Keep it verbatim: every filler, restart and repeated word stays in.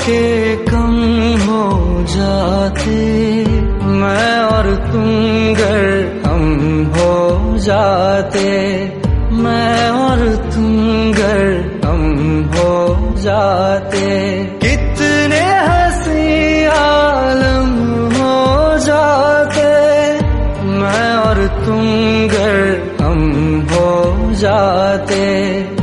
के कम हो जाते, मैं और तुम गर हम हो जाते, मैं और तुम गर हम हो जाते, कितने हंसी आलम हो जाते, मैं और तुम गर हम हो जाते।